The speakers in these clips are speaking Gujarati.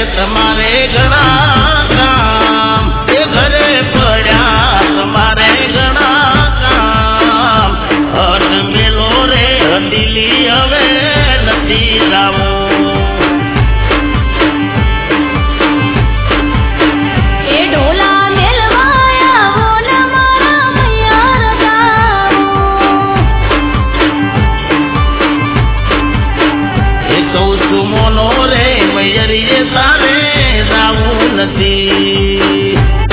તમારે ઘણા કામ એ ઘરે પડ્યા તમારે ઘણા કામ હટ મેલો રે હંડીલી હવે નથી જાવું તારે જાવું નથી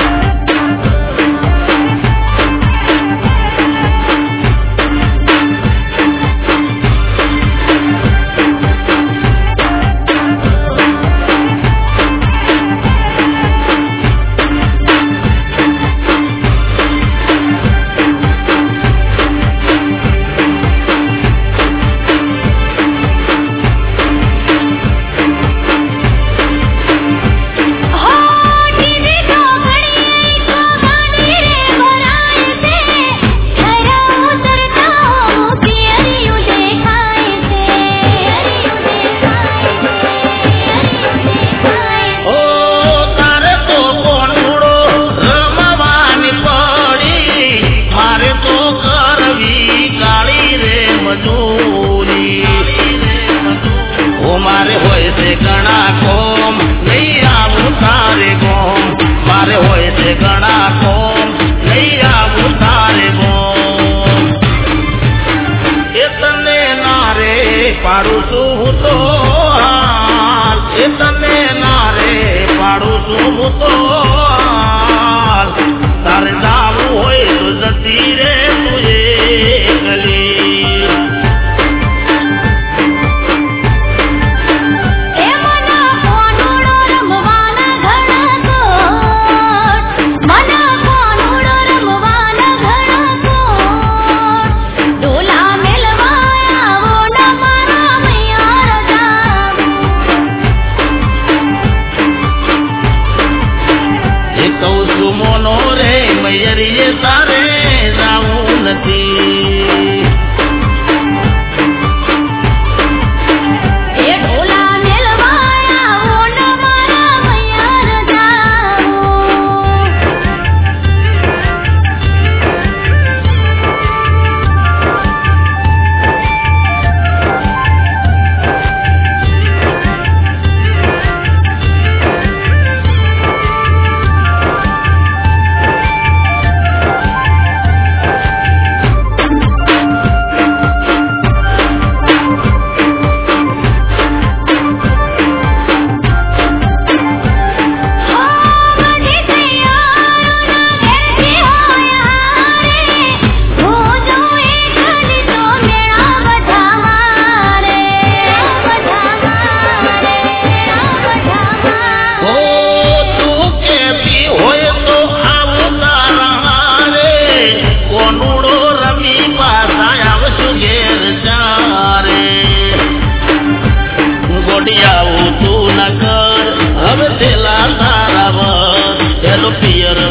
મારે હોય છે ઘણા કોમ નહીં આવું તારે ગોમ મારે હોય છે ઘણા કોમ નહીં આવું તારે ગોમ એ તને ના રે પાડું છું હું તો હાલ એ તને ના રે પાડું છું હું તો હાલ તારે જાવું હોય તો જતી રે તું એકલી મોનો રે મયરીએ તારે જાવું નથી તું ન કર હવે તેલા તારા વર પેલો પિયર